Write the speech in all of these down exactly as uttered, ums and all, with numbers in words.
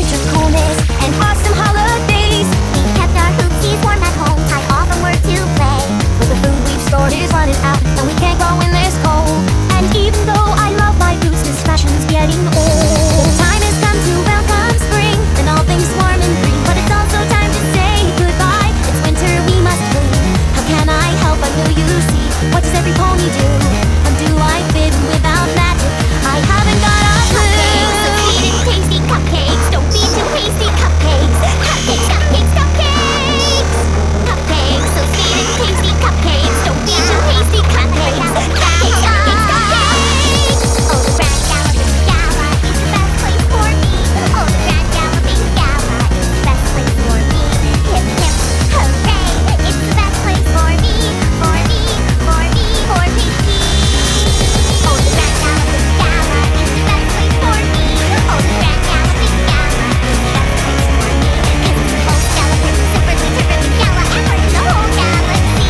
featured coolness and awesome holidays. We kept our hoopsies warm at home, tied off and were to play. But the food we've stored is running out, and we can't go in this cold. And even though I love my boots, this fashion's getting old. The time has come to welcome spring, and all things warm and green. But it's also time to say goodbye. It's winter, we must flee. How can I help but will you see? What does every pony do? How do I fit without magic? I haven't got a clue. Cupcakes, so sweet and tasty cupcakes. Don't be too hasty, cupcakes. Cupcakes, cupcakes, cupcakes. Cupcakes, so sweet and tasty cupcakes. Don't be too hasty, cupcakes. Cupcakes, cupcakes, cupcakes. Oh, the Grand Galloping Gala is the best place for me. Oh, the Grand Galloping Gala is the best place for me. Hip, hip, hooray! It's the best place for me, for me, for me, for me. Oh, the Grand Galloping Gala is the best place for me. Oh, the Grand Galloping Gala is the best place for me. 'Cause it's the most galloping, super terrific gala ever in the whole galaxy.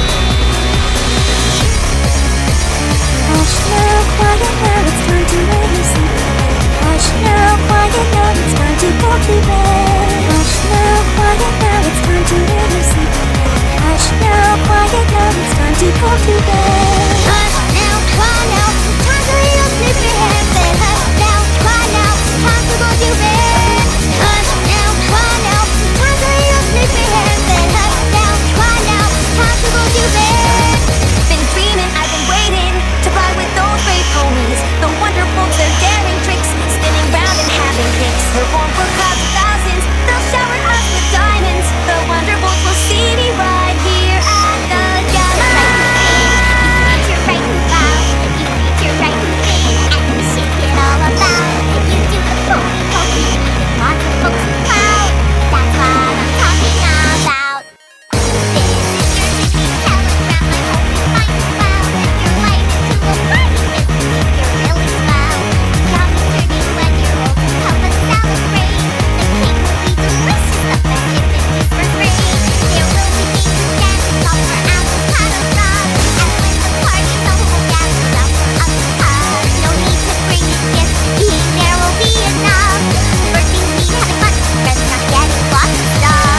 Hush now, quiet now, it's time to let you sleep. Hush now, quiet now, it's time to go to bed. Hush now, quiet now, it's time to let you sleep. Hush now, quiet now, it's time to go to bed. Hush now, quiet now, time to lay your sleepy head. Say hush now, quiet now, time to go to bed. Hush now, quiet now, time to lay your sleepy head. Say hush now, quiet now, time to go to bed. Been dreaming, I've been waiting to fly with those brave ponies. The wonderful, their daring tricks, spinning round and having kicks. Perform for crowds of thousands, they'll shower us with diamonds. The wonderfuls will see me right here at the gala. You feature right and loud, you feature right and big, and you shake it all about. You do the pony pony, and lots of folks are proud. That's what I'm talking about. This is your Disney telegram, I hope you find it well. If you're life into a party business, you're really swell. Come Mister D when you're old, help us celebrate. The cake will be delicious, the festivities for free. There will be games and dances all for avocado love. And when the party's over, gather up for us to hug. No need to bring a gift, being there will be enough. Birthday week, having fun, friends not getting lots of stuff.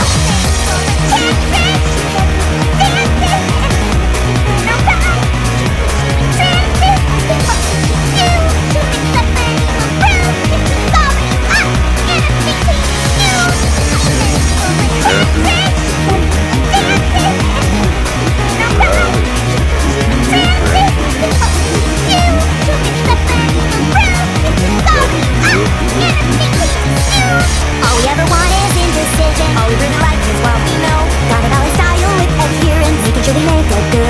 All we ever want is indecision. All we really like is what we know. Got a balance style with adherence, making sure we make a good